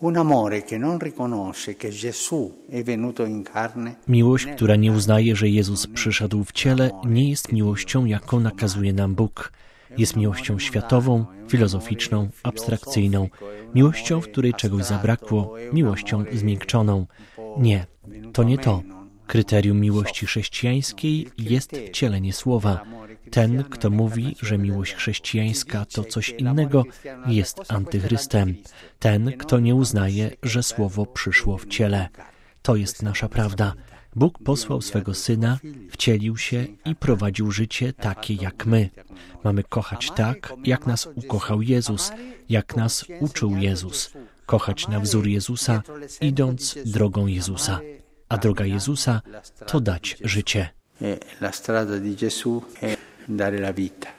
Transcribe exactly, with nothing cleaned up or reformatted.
Miłość, która nie uznaje, że Jezus przyszedł w ciele, nie jest miłością, jaką nakazuje nam Bóg. Jest miłością światową, filozoficzną, abstrakcyjną, miłością, w której czegoś zabrakło, miłością zmiękczoną. Nie, to nie to. Kryterium miłości chrześcijańskiej jest wcielenie słowa. Ten, kto mówi, że miłość chrześcijańska to coś innego, jest antychrystem. Ten, kto nie uznaje, że słowo przyszło w ciele. To jest nasza prawda. Bóg posłał swego Syna, wcielił się i prowadził życie takie jak my. Mamy kochać tak, jak nas ukochał Jezus, jak nas uczył Jezus. Kochać na wzór Jezusa, idąc drogą Jezusa. A droga Jezusa to dać życie. La strada di Gesù è dare la vita.